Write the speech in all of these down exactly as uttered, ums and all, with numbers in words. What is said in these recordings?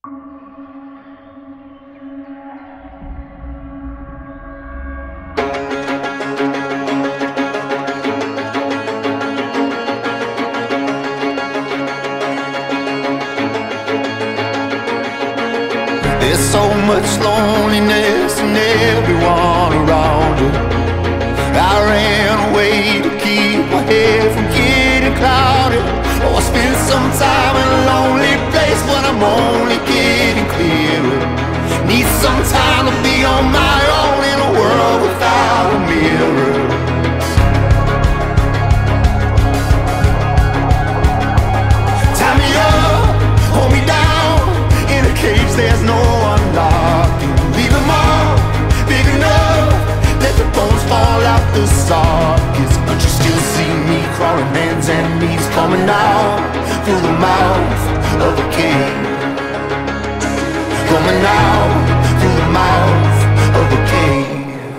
There's so much loneliness in everyone around you. I ran away to keep my head from getting clouded. Oh, I spent some time in a lonely place, but I'm only getting clearer. Need some time to be on my own in a world without a mirror. Tie me up, hold me down in a cage, there's no unlocking. Leave them all big enough, let the bones fall out the sockets. But you still see me crawling hands and knees, coming out through the mouth of a cave. Coming out through the mouth of a cave.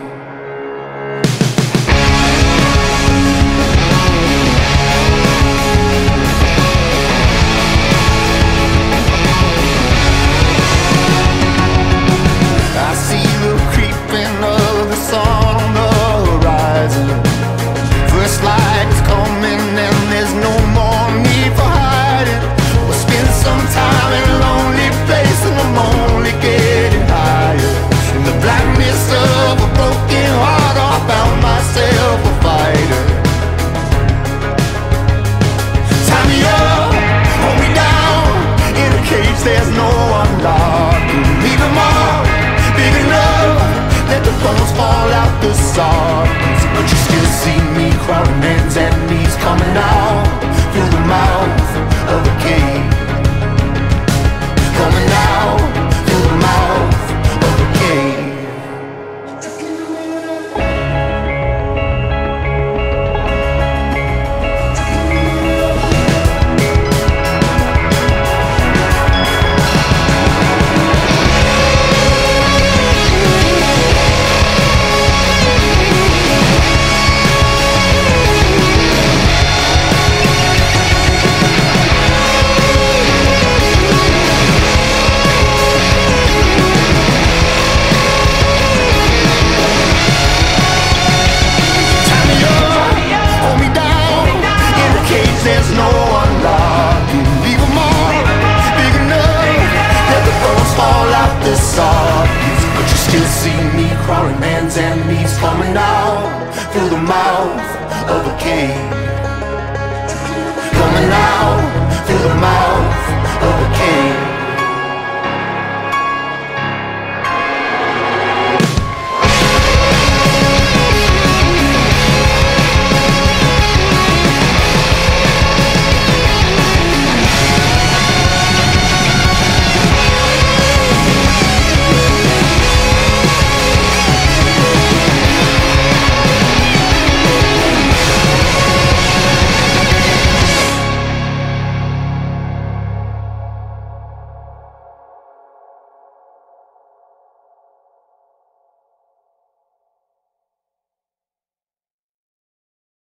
I see the creeping of the sun on the horizon. First light is coming and there's no more need for hiding. We'll spend some time in a lonely place and I'm only getting higher. In the blackness of a broken heart, I found myself a fighter. Tie me up, hold me down in a cage, there's no unlocking. Leave them all big enough, let the bones fall out the sockets. But you still see me crawling hands and knees, coming out through the mouth of a cave. Coming out through the mouth of a cave. There's no unlocking. Leave them all big enough, let the bones fall out the sockets. But you still see